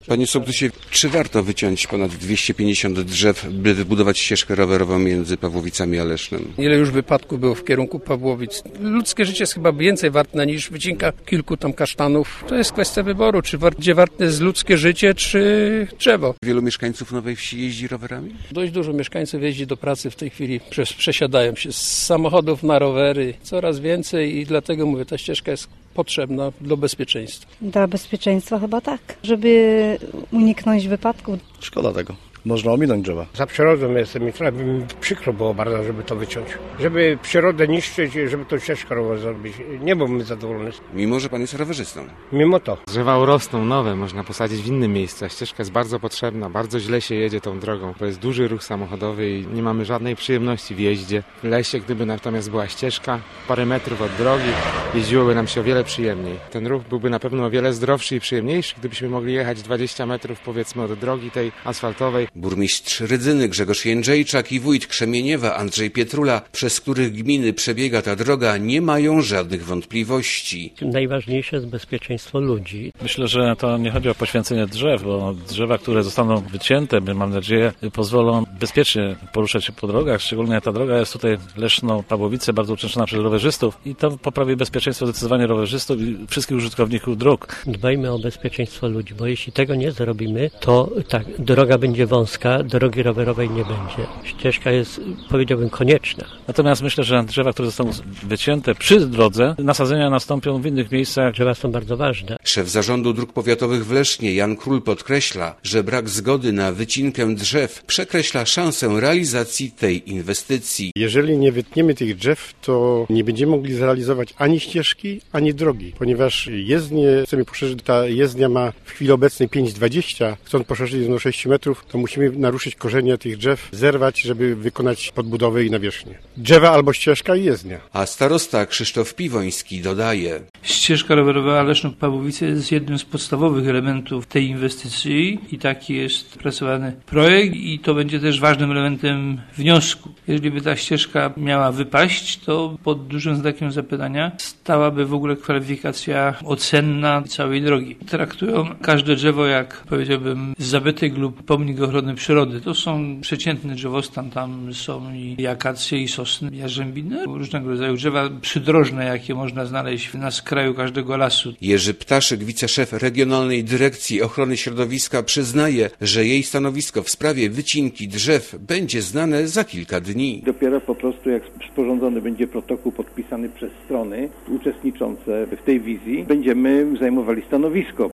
Panie sołtysie, czy warto wyciąć ponad 250 drzew, by wybudować ścieżkę rowerową między Pawłowicami a Lesznem? Ile już wypadków było w kierunku Pawłowic. Ludzkie życie jest chyba więcej warte niż wycinka kilku tam kasztanów. To jest kwestia wyboru, czy gdzie warte jest ludzkie życie, czy drzewo. Wielu mieszkańców Nowej Wsi jeździ rowerami? Dość dużo mieszkańców jeździ do pracy w tej chwili, przesiadają się z samochodów na rowery. Coraz więcej i dlatego mówię, ta ścieżka jest potrzebna do bezpieczeństwa. Dla bezpieczeństwa chyba tak, żeby uniknąć wypadków. Szkoda tego. Można ominąć drzewa. Za przyrodą jestem i trochę mi przykro było bardzo, żeby to wyciąć. Żeby przyrodę niszczyć, żeby to ścieżkę rower zrobić. Nie byłbym zadowolony. Mimo, że pan jest rowerzystą. Mimo to. Drzewa urosną nowe, można posadzić w innym miejscu. Ścieżka jest bardzo potrzebna, bardzo źle się jedzie tą drogą. To jest duży ruch samochodowy i nie mamy żadnej przyjemności w jeździe. W lesie, gdyby natomiast była ścieżka, parę metrów od drogi, jeździłoby nam się o wiele przyjemniej. Ten ruch byłby na pewno o wiele zdrowszy i przyjemniejszy, gdybyśmy mogli jechać 20 metrów powiedzmy od drogi tej asfaltowej. Burmistrz Rydzyny Grzegorz Jędrzejczak i wójt Krzemieniewa Andrzej Pietrula, przez których gminy przebiega ta droga, nie mają żadnych wątpliwości. Najważniejsze jest bezpieczeństwo ludzi. Myślę, że to nie chodzi o poświęcenie drzew, bo drzewa, które zostaną wycięte, mam nadzieję, pozwolą bezpiecznie poruszać się po drogach. Szczególnie ta droga jest tutaj Leszno-Pawłowice, bardzo uczęszczana przez rowerzystów i to poprawi bezpieczeństwo zdecydowanie rowerzystów i wszystkich użytkowników dróg. Dbajmy o bezpieczeństwo ludzi, bo jeśli tego nie zrobimy, to tak, droga będzie wąska, drogi rowerowej nie będzie. Ścieżka jest, powiedziałbym, konieczna. Natomiast myślę, że drzewa, które zostaną wycięte przy drodze, nasadzenia nastąpią w innych miejscach. Drzewa są bardzo ważne. Szef Zarządu Dróg Powiatowych w Lesznie Jan Król podkreśla, że brak zgody na wycinkę drzew przekreśla szansę realizacji tej inwestycji. Jeżeli nie wytniemy tych drzew, to nie będziemy mogli zrealizować ani ścieżki, ani drogi, ponieważ jezdnię chcemy poszerzyć. Ta jezdnia ma w chwili obecnej 5,20, chcąc poszerzyć do 6 metrów, to musimy naruszyć korzenie tych drzew, zerwać, żeby wykonać podbudowę i nawierzchnię. Drzewa albo ścieżka i jezdnia. A starosta Krzysztof Piwoński dodaje: Ścieżka rowerowa Leszno-Pawłowice jest jednym z podstawowych elementów tej inwestycji i taki jest pracowany projekt i to będzie też ważnym elementem wniosku. Jeżeli by ta ścieżka miała wypaść, to pod dużym znakiem zapytania stałaby w ogóle kwalifikacja ocenna całej drogi. Traktują każde drzewo jak, powiedziałbym, zabytek lub pomnik ochrony przyrody. To są przeciętny drzewostan, tam są i akacje, i sosny, jarzębiny, różnego rodzaju drzewa przydrożne, jakie można znaleźć na skraju każdego lasu. Jerzy Ptaszyk, wiceszef Regionalnej Dyrekcji Ochrony Środowiska, przyznaje, że jej stanowisko w sprawie wycinki drzew będzie znane za kilka dni. Dopiero po prostu jak sporządzony będzie protokół podpisany przez strony uczestniczące w tej wizji, będziemy zajmowali stanowisko.